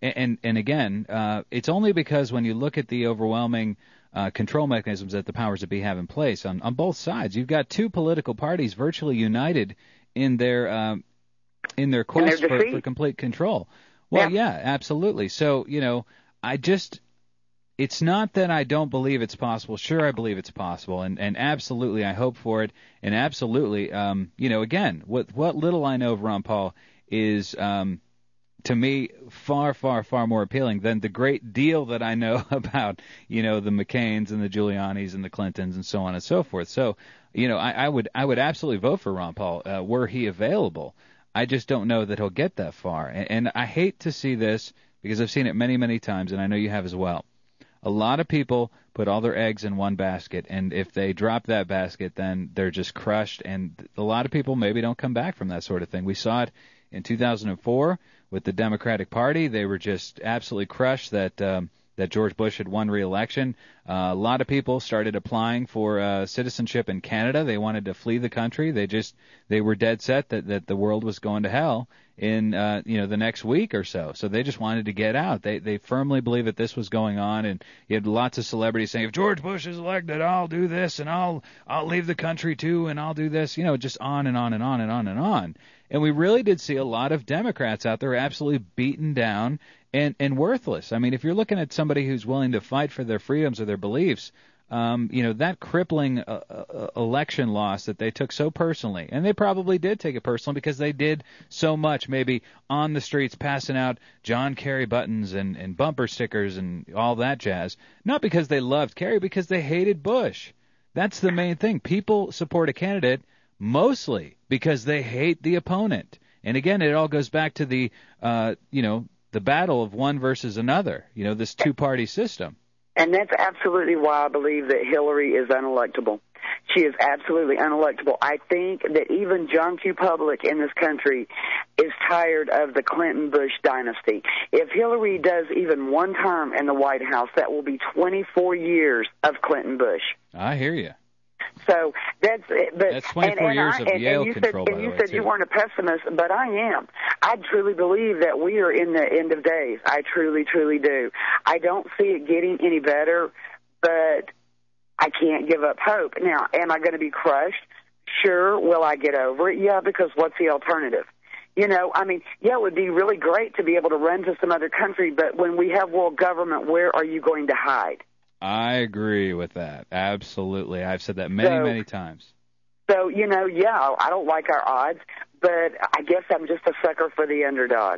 And and, and again, uh, it's only because when you look at the overwhelming uh, control mechanisms that the powers that be have in place on, on both sides, you've got two political parties virtually united in their um, in their quest their for, for complete control. Well, yeah. yeah, absolutely. So, you know, I just, it's not that I don't believe it's possible. Sure, I believe it's possible, and, and absolutely I hope for it, and absolutely, um, you know, again, what what little I know of Ron Paul is, um, to me, far, far, far more appealing than the great deal that I know about, you know, the McCains and the Giulianis and the Clintons and so on and so forth. So, you know, I, I would I would absolutely vote for Ron Paul uh, were he available. I just don't know that he'll get that far. And, and I hate to see this because I've seen it many, many times, and I know you have as well. A lot of people put all their eggs in one basket, and if they drop that basket, then they're just crushed. And a lot of people maybe don't come back from that sort of thing. We saw it in two thousand four with the Democratic Party. They were just absolutely crushed that um, that George Bush had won re-election. Uh, a lot of people started applying for uh, citizenship in Canada. They wanted to flee the country. They just they were dead set that, that the world was going to hell in uh, you know the next week or so. So they just wanted to get out. They they firmly believe that this was going on, and you had lots of celebrities saying, if George Bush is elected, I'll do this, and I'll I'll leave the country too, and I'll do this. You know, just on and on and on and on and on. And we really did see a lot of Democrats out there absolutely beaten down and, and worthless. I mean, if you're looking at somebody who's willing to fight for their freedoms or their beliefs, um, you know, that crippling uh, uh, election loss that they took so personally, and they probably did take it personally because they did so much, maybe on the streets passing out John Kerry buttons and, and bumper stickers and all that jazz, not because they loved Kerry, because they hated Bush. That's the main thing. People support a candidate mostly because they hate the opponent. And again, it all goes back to the, uh, you know, the battle of one versus another, you know, this two-party system. And that's absolutely why I believe that Hillary is unelectable. She is absolutely unelectable. I think that even John Q. Public in this country is tired of the Clinton-Bush dynasty. If Hillary does even one term in the White House, that will be twenty-four years of Clinton-Bush. I hear you. So that's but that's twenty-four and, and years I, of and, Yale and you control. Said, and by you the said way, you too. weren't a pessimist, but I am. I truly believe that we are in the end of days. I truly, truly do. I don't see it getting any better, but I can't give up hope. Now, am I going to be crushed? Sure. Will I get over it? Yeah, because what's the alternative? You know, I mean, yeah, it would be really great to be able to run to some other country, but when we have world government, where are you going to hide? I agree with that. Absolutely. I've said that many, so, many times. So, you know, yeah, I don't like our odds, but I guess I'm just a sucker for the underdog.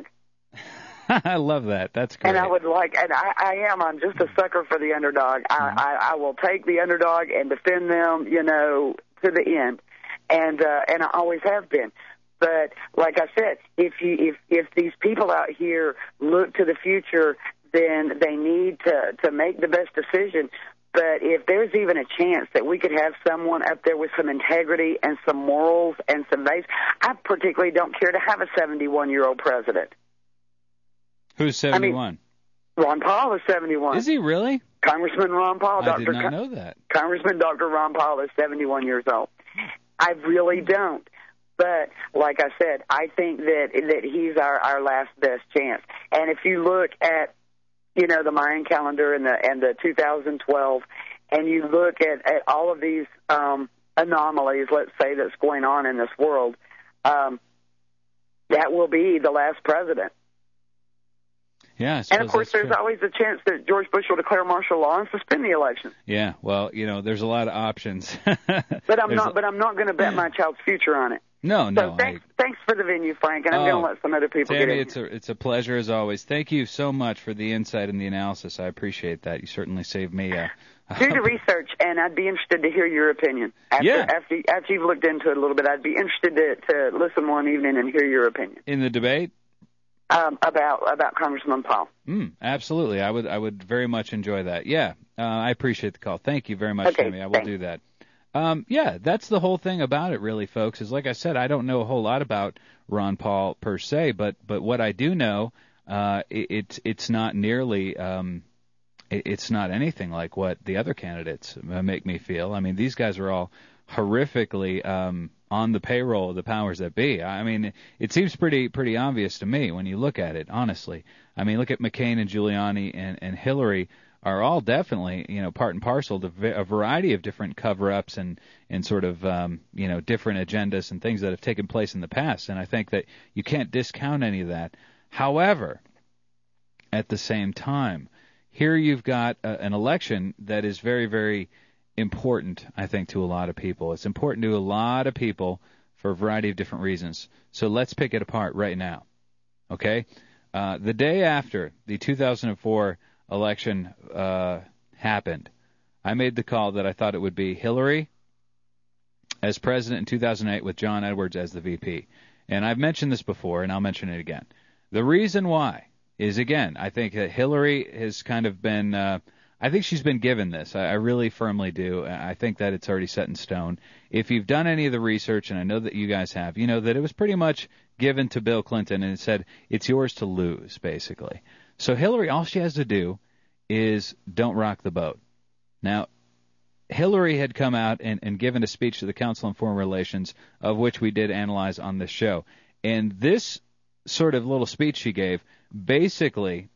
I love that. That's great. And I would like, and I, I am, I'm just a sucker for the underdog. Mm-hmm. I, I, I will take the underdog and defend them, you know, to the end. And, uh, and I always have been. But like I said, if you, if, if these people out here look to the future, then they need to, to make the best decision. But if there's even a chance that we could have someone up there with some integrity and some morals and some base, I particularly don't care to have a seventy-one-year-old president. Who's seventy-one? I mean, Ron Paul is seventy-one. Is he really? Congressman Ron Paul. I Doctor did not Con- know that. Congressman Doctor Ron Paul is seventy-one years old. I really don't. But like I said, I think that that he's our, our last best chance. And if you look at, you know, the Mayan calendar and the and the two thousand twelve, and you look at, at all of these um, anomalies, let's say, that's going on in this world, um, that will be the last president. Yeah, and of course, there's true. always a chance that George Bush will declare martial law and suspend the election. Yeah, well, you know, there's a lot of options. but I'm not. A... But I'm not going to bet my child's future on it. No, no. So thanks, I... thanks for the venue, Frank, and I'm oh, going to let some other people Tammy, get in. it's a it's a pleasure as always. Thank you so much for the insight and the analysis. I appreciate that. You certainly saved me. Uh, Do the research, and I'd be interested to hear your opinion. After, yeah. After, after you've looked into it a little bit, I'd be interested to, to listen one evening and hear your opinion. In the debate? Um, about about Congressman Paul. Mm, absolutely. I would I would very much enjoy that. Yeah, uh, I appreciate the call. Thank you very much, okay, Tammy. I will thanks. do that. Um, yeah, that's the whole thing about it, really, folks, is like I said, I don't know a whole lot about Ron Paul per se, but but what I do know, uh, it, it's it's not nearly, um, it, it's not anything like what the other candidates make me feel. I mean, these guys are all horrifically um, on the payroll of the powers that be. I mean, it seems pretty pretty obvious to me when you look at it, honestly. I mean, look at McCain and Giuliani and, and Hillary are all definitely, you know, part and parcel to a variety of different cover-ups and, and sort of, um, you know, different agendas and things that have taken place in the past. And I think that you can't discount any of that. However, at the same time, here you've got a, an election that is very, very important, I think, to a lot of people. It's important to a lot of people for a variety of different reasons. So let's pick it apart right now. Okay? Uh, the day after the two thousand four election uh, happened, I made the call that I thought it would be Hillary as president in two thousand eight with John Edwards as the V P. And I've mentioned this before, and I'll mention it again. The reason why is, again, I think that Hillary has kind of been, uh, I think she's been given this. I, I really firmly do. I think that it's already set in stone. If you've done any of the research, and I know that you guys have, you know that it was pretty much given to Bill Clinton, and it said, it's yours to lose, basically. So Hillary, all she has to do is don't rock the boat. Now, Hillary had come out and, and given a speech to the Council on Foreign Relations, of which we did analyze on this show. And this sort of little speech she gave basically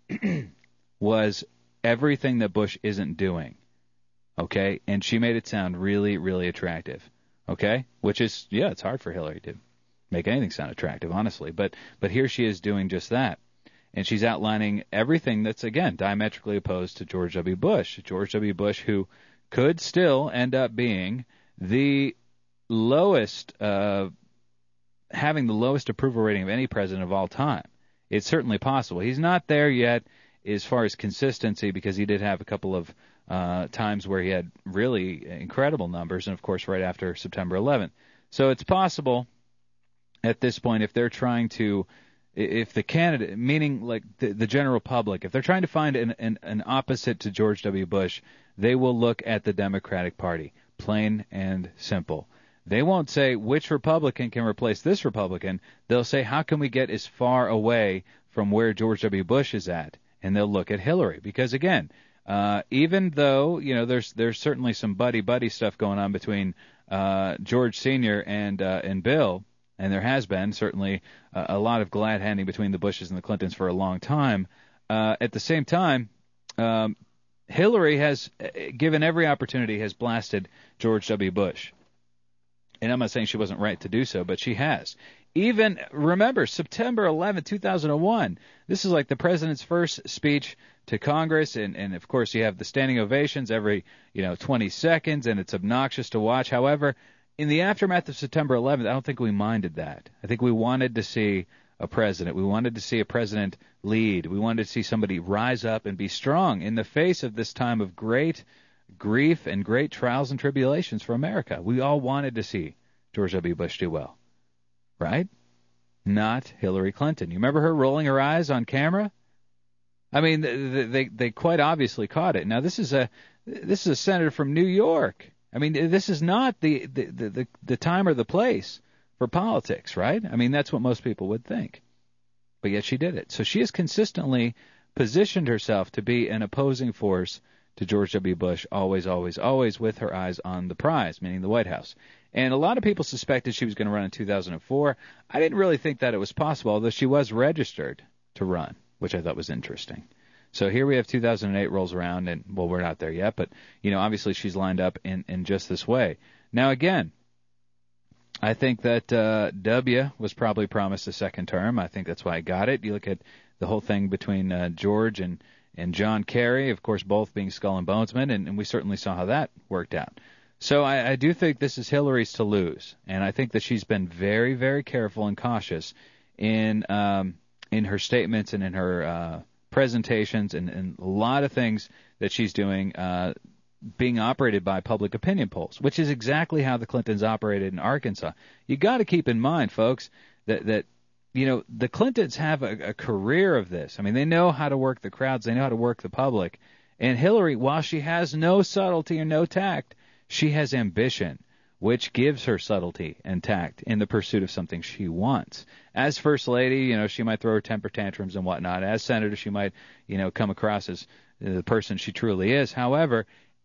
was everything that Bush isn't doing, okay? And she made it sound really, really attractive, okay? Which is, yeah, it's hard for Hillary to make anything sound attractive, honestly. But but here she is doing just that. And she's outlining everything that's, again, diametrically opposed to George W. Bush. George W. Bush, who could still end up being the lowest, uh, having the lowest approval rating of any president of all time. It's certainly possible. He's not there yet as far as consistency, because he did have a couple of uh, times where he had really incredible numbers, and, of course, right after September eleventh. So it's possible at this point, if they're trying to, if the candidate, meaning like the, the general public, if they're trying to find an, an, an opposite to George W. Bush, they will look at the Democratic Party, plain and simple. They won't say which Republican can replace this Republican. They'll say, how can we get as far away from where George W. Bush is at? And they'll look at Hillary. Because, again, uh, even though, you know, there's there's certainly some buddy-buddy stuff going on between uh, George Senior and uh, and Bill, and there has been certainly uh, a lot of glad-handing between the Bushes and the Clintons for a long time, uh, at the same time, um, Hillary has, given every opportunity, has blasted George W. Bush. And I'm not saying she wasn't right to do so, but she has. Even, remember, September eleventh, two thousand one, this is like the president's first speech to Congress, and, and of course you have the standing ovations every, you know, twenty seconds, and it's obnoxious to watch. However, in the aftermath of September eleventh, I don't think we minded that. I think we wanted to see a president. We wanted to see a president lead. We wanted to see somebody rise up and be strong in the face of this time of great grief and great trials and tribulations for America. We all wanted to see George W. Bush do well, right? Not Hillary Clinton. You remember her rolling her eyes on camera? I mean, they they, they quite obviously caught it. Now, this is a this is a senator from New York. I mean, this is not the the, the, the time or the place for politics, right? I mean, that's what most people would think. But yet she did it. So she has consistently positioned herself to be an opposing force to George W. Bush, always, always, always with her eyes on the prize, meaning the White House. And a lot of people suspected she was going to run in two thousand four. I didn't really think that it was possible, although she was registered to run, which I thought was interesting. So here we have two thousand eight rolls around, and, well, we're not there yet, but, you know, obviously she's lined up in, in just this way. Now, again, I think that uh, W was probably promised a second term. I think that's why I got it. You look at the whole thing between uh, George and, and John Kerry, of course, both being skull and bonesmen, and, and we certainly saw how that worked out. So I, I do think this is Hillary's to lose, and I think that she's been very, very careful and cautious in um, in her statements and in her uh, presentations and, and a lot of things that she's doing uh, being operated by public opinion polls, which is exactly how the Clintons operated in Arkansas. You got to keep in mind, folks, that, that you know, the Clintons have a, a career of this. I mean, they know how to work the crowds. They know how to work the public. And Hillary, while she has no subtlety or no tact, she has ambition, which gives her subtlety and tact in the pursuit of something she wants. As First Lady, you know, she might throw her temper tantrums and whatnot. As Senator, she might, you know, come across as the person she truly is. However,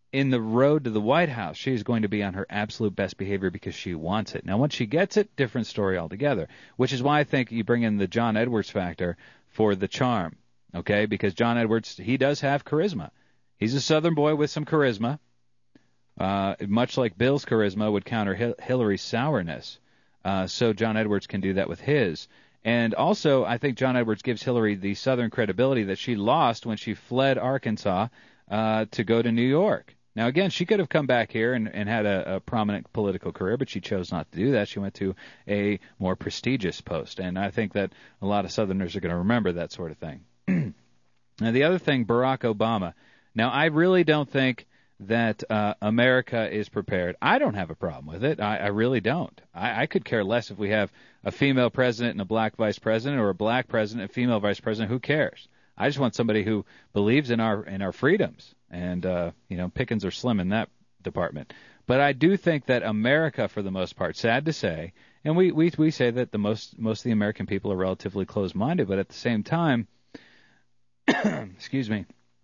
in the road to the White House, she's going to be on her absolute best behavior because she wants it. Now, once she gets it, different story altogether, which is why I think you bring in the John Edwards factor for the charm, okay? Because John Edwards, he does have charisma. He's a Southern boy with some charisma, uh, much like Bill's charisma would counter Hil- Hillary's sourness. Uh, so John Edwards can do that with his. And also, I think John Edwards gives Hillary the Southern credibility that she lost when she fled Arkansas uh, to go to New York. Now, again, she could have come back here and, and had a, a prominent political career, but she chose not to do that. She went to a more prestigious post, and I think that a lot of Southerners are going to remember that sort of thing. Now, the other thing, Barack Obama. Now, I really don't think that uh, America is prepared. I don't have a problem with it. I, I really don't. I, I could care less if we have a female president and a black vice president, or a black president and a female vice president. Who cares? I just want somebody who believes in our in our freedoms. And, uh, you know, pickings are slim in that department. But I do think that America, for the most part, sad to say, and we, we, we say that the most most of the American people are relatively closed-minded, but at the same time, excuse me,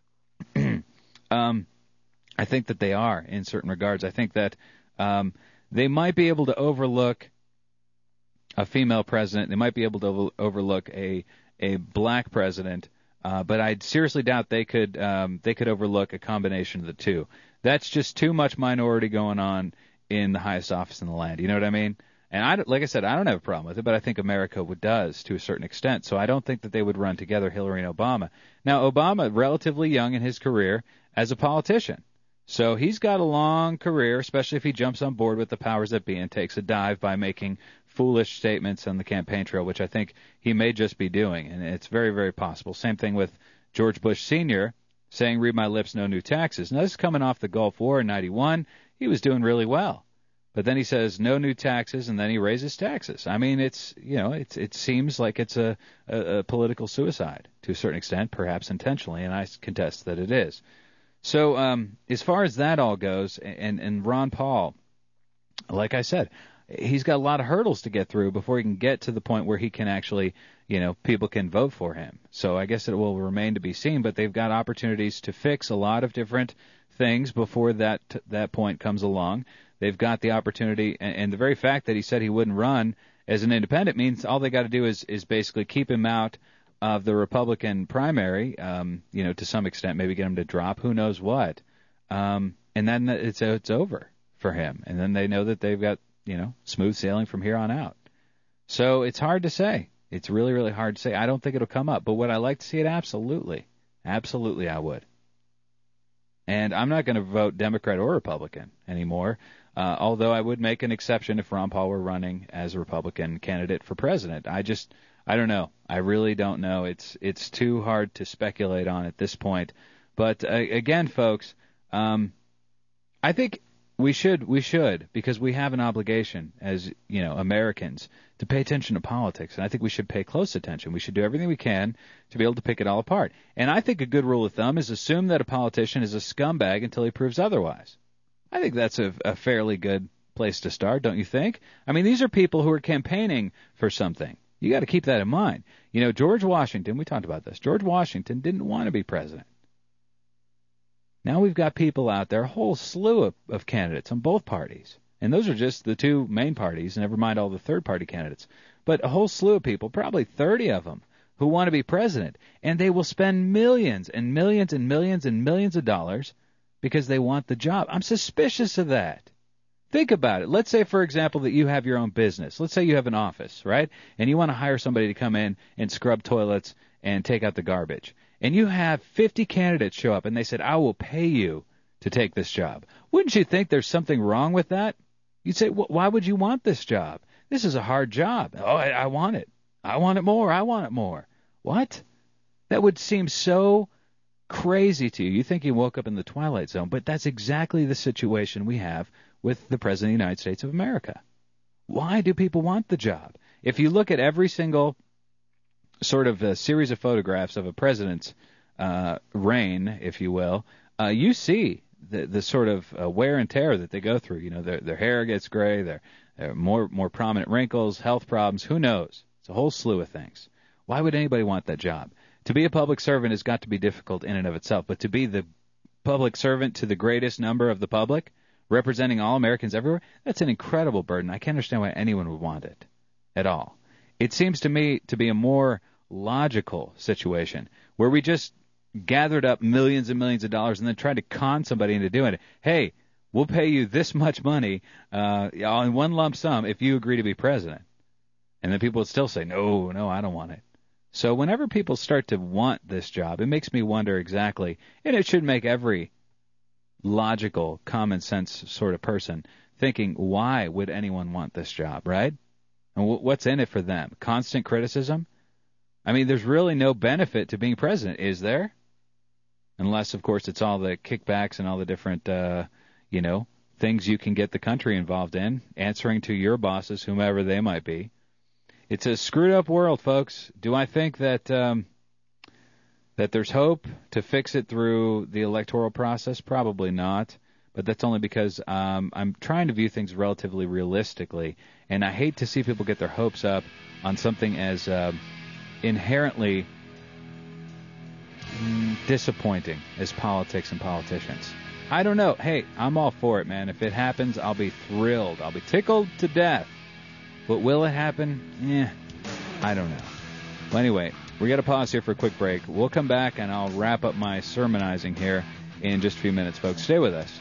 um, I think that they are in certain regards. I think that um, they might be able to overlook a female president. They might be able to over- overlook a a black president. Uh, but I seriously doubt they could um, they could overlook a combination of the two. That's just too much minority going on in the highest office in the land. You know what I mean? And I, like I said, I don't have a problem with it, but I think America would does to a certain extent. So I don't think that they would run together, Hillary and Obama. Now, Obama, relatively young in his career as a politician. So he's got a long career, especially if he jumps on board with the powers that be and takes a dive by making foolish statements on the campaign trail, which I think he may just be doing, and it's very, very possible. Same thing with George Bush Senior saying, read my lips, no new taxes. Now, this is coming off the Gulf War in ninety-one. He was doing really well. But then he says, no new taxes, and then he raises taxes. I mean, it's, you know, it's, it seems like it's a, a, a political suicide to a certain extent, perhaps intentionally, and I contest that it is. So um, as far as that all goes, and, and Ron Paul, like I said, he's got a lot of hurdles to get through before he can get to the point where he can actually, you know, people can vote for him. So I guess it will remain to be seen, but they've got opportunities to fix a lot of different things before that that point comes along. They've got the opportunity, and, and the very fact that he said he wouldn't run as an independent means all they got to do is, is basically keep him out of the Republican primary, um, you know, to some extent, maybe get him to drop, who knows what. Um, and then it's it's over for him. And then they know that they've got, you know, smooth sailing from here on out. So it's hard to say. It's really, really hard to say. I don't think it'll come up. But would I like to see it? Absolutely. Absolutely I would. And I'm not going to vote Democrat or Republican anymore, uh, although I would make an exception if Ron Paul were running as a Republican candidate for president. I just, I don't know. I really don't know. It's it's too hard to speculate on at this point. But, uh, again, folks, um, I think we should, we should, because we have an obligation as, you know, Americans to pay attention to politics, and I think we should pay close attention. We should do everything we can to be able to pick it all apart. And I think a good rule of thumb is assume that a politician is a scumbag until he proves otherwise. I think that's a, a fairly good place to start, don't you think? I mean, these are people who are campaigning for something. You got to keep that in mind. You know, George Washington, we talked about this, George Washington didn't want to be president. Now we've got people out there, a whole slew of, of candidates on both parties. And those are just the two main parties, never mind all the third-party candidates. But a whole slew of people, probably thirty of them, who want to be president. And they will spend millions and millions and millions and millions of dollars because they want the job. I'm suspicious of that. Think about it. Let's say, for example, that you have your own business. Let's say you have an office, right? And you want to hire somebody to come in and scrub toilets and take out the garbage. And you have fifty candidates show up, and they said, I will pay you to take this job. Wouldn't you think there's something wrong with that? You'd say, well, why would you want this job? This is a hard job. Oh, I, I want it. I want it more. I want it more. What? That would seem so crazy to you. You think you woke up in the Twilight Zone, but that's exactly the situation we have with the President of the United States of America. Why do people want the job? If you look at every single sort of a series of photographs of a president's uh, reign, if you will, uh, you see the, the sort of uh, wear and tear that they go through. You know, their, their hair gets gray, their, their more more prominent wrinkles, health problems, who knows? It's a whole slew of things. Why would anybody want that job? To be a public servant has got to be difficult in and of itself, but to be the public servant to the greatest number of the public, representing all Americans everywhere, that's an incredible burden. I can't understand why anyone would want it at all. It seems to me to be a more logical situation where we just gathered up millions and millions of dollars and then tried to con somebody into doing it. Hey, we'll pay you this much money uh, in one lump sum if you agree to be president. And then people would still say, no, no, I don't want it. So whenever people start to want this job, it makes me wonder exactly, and it should make every logical, common sense sort of person thinking, why would anyone want this job, right? And w- what's in it for them? Constant criticism? I mean, there's really no benefit to being president, is there? Unless, of course, it's all the kickbacks and all the different, uh, you know, things you can get the country involved in, answering to your bosses, whomever they might be. It's a screwed up world, folks. Do I think that um, that there's hope to fix it through the electoral process? Probably not. But that's only because um, I'm trying to view things relatively realistically. And I hate to see people get their hopes up on something as uh, inherently mm, disappointing as politics and politicians. I don't know. Hey, I'm all for it, man. If it happens, I'll be thrilled. I'll be tickled to death. But will it happen? Eh, I don't know. Well, anyway, we got to pause here for a quick break. We'll come back, and I'll wrap up my sermonizing here in just a few minutes, folks. Stay with us.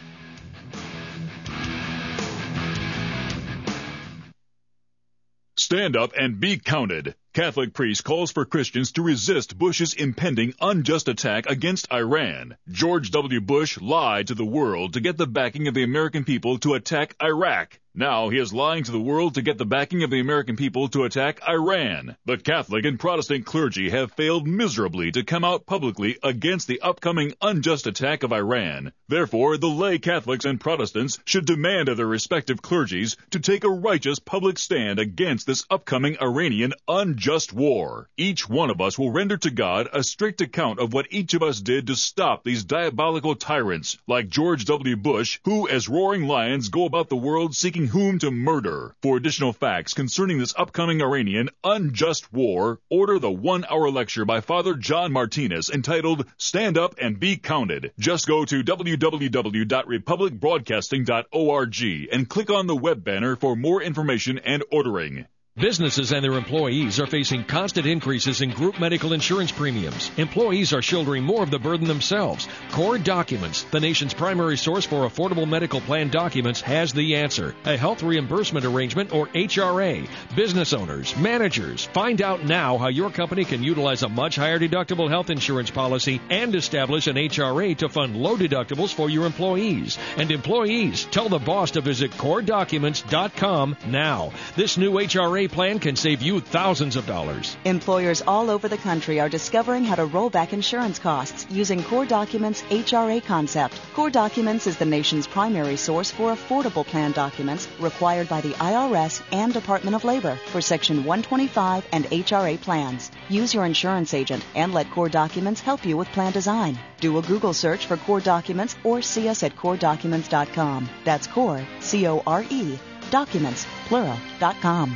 Stand up and be counted. Catholic priest calls for Christians to resist Bush's impending unjust attack against Iran. George W. Bush lied to the world to get the backing of the American people to attack Iraq. Now he is lying to the world to get the backing of the American people to attack Iran. The Catholic and Protestant clergy have failed miserably to come out publicly against the upcoming unjust attack of Iran. Therefore, the lay Catholics and Protestants should demand of their respective clergies to take a righteous public stand against this upcoming Iranian unjust war. Each one of us will render to God a strict account of what each of us did to stop these diabolical tyrants, like George W. Bush, who, as roaring lions, go about the world seeking whom to murder. For additional facts concerning this upcoming Iranian unjust war, order the one-hour lecture by Father John Martinez entitled Stand Up and Be Counted. Just go to w w w dot republic broadcasting dot org and click on the web banner for more information and ordering. Businesses and their employees are facing constant increases in group medical insurance premiums. Employees are shouldering more of the burden themselves. Core Documents, the nation's primary source for affordable medical plan documents, has the answer. A health reimbursement arrangement, or H R A. Business owners, managers, find out now how your company can utilize a much higher deductible health insurance policy and establish an H R A to fund low deductibles for your employees. And employees, tell the boss to visit core documents dot com now. This new H R A plan can save you thousands of dollars. Employers all over the country are discovering how to roll back insurance costs using Core Documents' H R A concept. Core Documents is the nation's primary source for affordable plan documents required by the I R S and Department of Labor for Section one twenty-five and H R A plans. Use your insurance agent and let Core Documents help you with plan design. Do a Google search for Core Documents or see us at core documents dot com. That's Core, C O R E, documents, plural, dot com.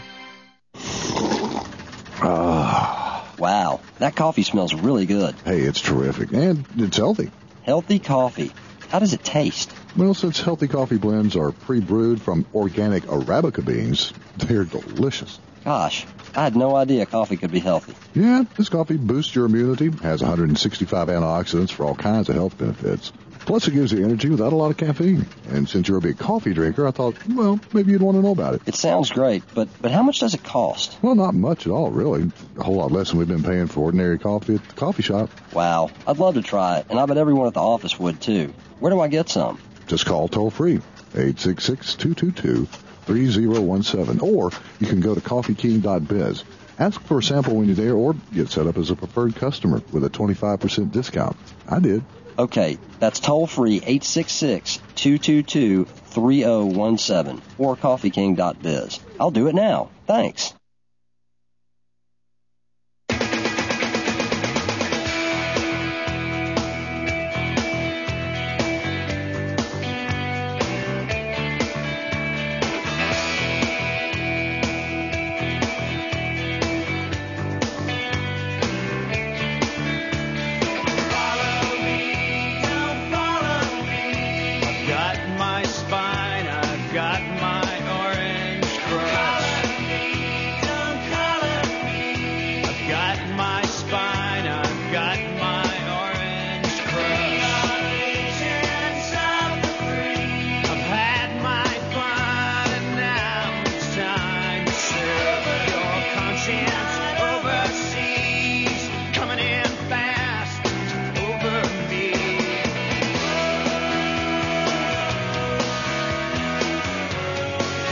Ah. Wow, that coffee smells really good. Hey, it's terrific, and it's healthy. Healthy coffee. How does it taste? Well, since healthy coffee blends are pre-brewed from organic Arabica beans, they're delicious. Gosh, I had no idea coffee could be healthy. Yeah, this coffee boosts your immunity, has one hundred sixty-five antioxidants for all kinds of health benefits. Plus, it gives you energy without a lot of caffeine. And since you're a big coffee drinker, I thought, well, maybe you'd want to know about it. It sounds great, but, but how much does it cost? Well, not much at all, really. A whole lot less than we've been paying for ordinary coffee at the coffee shop. Wow, I'd love to try it, and I bet everyone at the office would, too. Where do I get some? Just call toll-free, eight six six, two two two, three zero one seven, or you can go to coffee king dot biz. Ask for a sample when you're there, or get set up as a preferred customer with a twenty-five percent discount. I did. Okay, that's toll-free, eight six six, two two two, three zero one seven, or coffee king dot biz. I'll do it now. Thanks.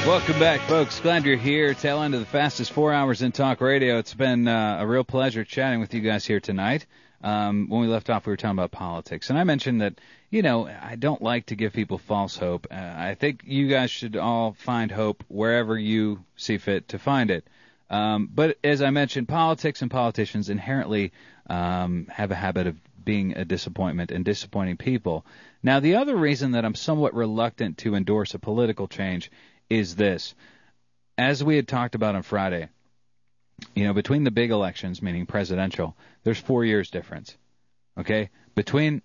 Welcome back, folks. Glad you're here. Tail end of the fastest four hours in talk radio. It's been uh, a real pleasure chatting with you guys here tonight. Um, when we left off, we were talking about politics. And I mentioned that, you know, I don't like to give people false hope. Uh, I think you guys should all find hope wherever you see fit to find it. Um, but as I mentioned, politics and politicians inherently um, have a habit of being a disappointment and disappointing people. Now, the other reason that I'm somewhat reluctant to endorse a political change is this. As we had talked about on Friday, you know, between the big elections, meaning presidential, there's four years difference. Okay? Between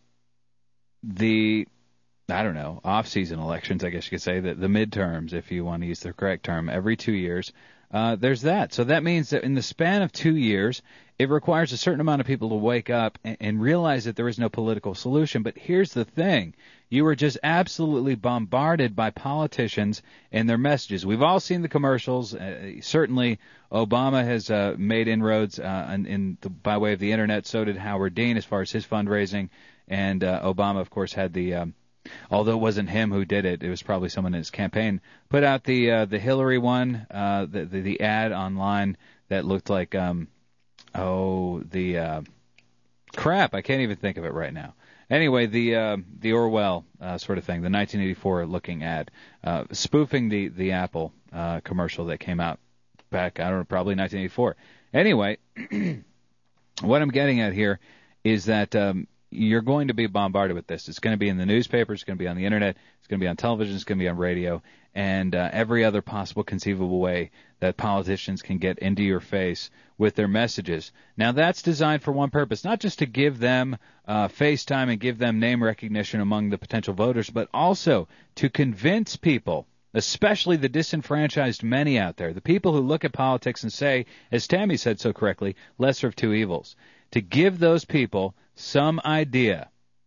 the, I don't know, off-season elections, I guess you could say, the, the midterms, if you want to use the correct term, every two years, uh, there's that. So that means that in the span of two years, it requires a certain amount of people to wake up and, and realize that there is no political solution. But here's the thing. You were just absolutely bombarded by politicians and their messages. We've all seen the commercials. Uh, certainly, Obama has uh, made inroads uh, in, in the, by way of the Internet. So did Howard Dean as far as his fundraising. And uh, Obama, of course, had the, um, although it wasn't him who did it, it was probably someone in his campaign, put out the uh, the Hillary one, uh, the, the the ad online that looked like, um, oh, the uh, crap, I can't even think of it right now. Anyway, the uh, the Orwell uh, sort of thing, the nineteen eighty-four looking ad, uh, spoofing the the Apple uh, commercial that came out back, I don't know, probably nineteen eighty-four. Anyway, what I'm getting at here is that um, you're going to be bombarded with this. It's going to be in the newspapers, it's going to be on the Internet, it's going to be on television, it's going to be on radio, and uh, every other possible conceivable way that politicians can get into your face with their messages. Now, that's designed for one purpose, not just to give them uh, face time and give them name recognition among the potential voters, but also to convince people, especially the disenfranchised many out there, the people who look at politics and say, as Tammy said so correctly, lesser of two evils, to give those people some idea,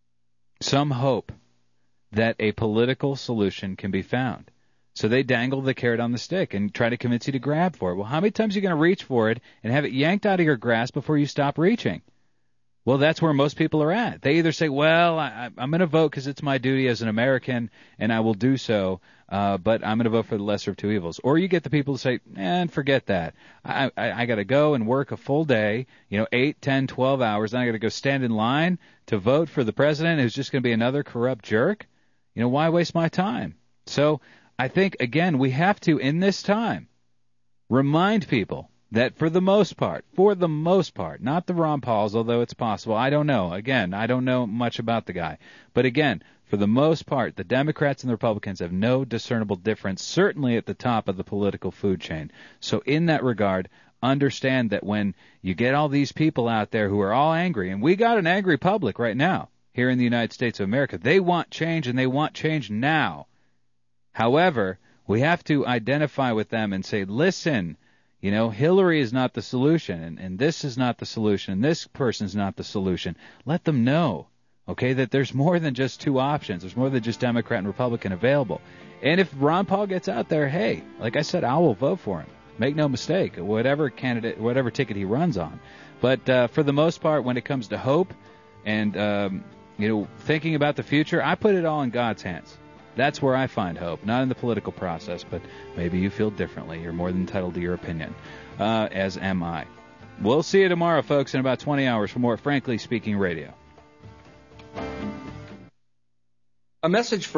some hope that a political solution can be found. So they dangle the carrot on the stick and try to convince you to grab for it. Well, how many times are you going to reach for it and have it yanked out of your grasp before you stop reaching? Well, that's where most people are at. They either say, well, I, I'm going to vote because it's my duty as an American, and I will do so, uh, but I'm going to vote for the lesser of two evils. Or you get the people who say, eh, forget that. I, I, I got to go and work a full day, you know, eight, ten, twelve hours, and I got to go stand in line to vote for the president who's just going to be another corrupt jerk. You know, why waste my time? So I think, again, we have to, in this time, remind people that for the most part, for the most part, not the Ron Pauls, although it's possible, I don't know. Again, I don't know much about the guy. But again, for the most part, the Democrats and the Republicans have no discernible difference, certainly at the top of the political food chain. So in that regard, understand that when you get all these people out there who are all angry, and we got an angry public right now here in the United States of America, they want change, and they want change now. However, we have to identify with them and say, listen, you know, Hillary is not the solution, and, and this is not the solution, and this person's not the solution. Let them know, okay, that there's more than just two options. There's more than just Democrat and Republican available. And if Ron Paul gets out there, hey, like I said, I will vote for him. Make no mistake, whatever candidate, whatever ticket he runs on. But uh, for the most part, when it comes to hope and, um, you know, thinking about the future, I put it all in God's hands. That's where I find hope, not in the political process, but maybe you feel differently. You're more than entitled to your opinion, uh, as am I. We'll see you tomorrow, folks, in about twenty hours for more Frankly Speaking Radio. A message for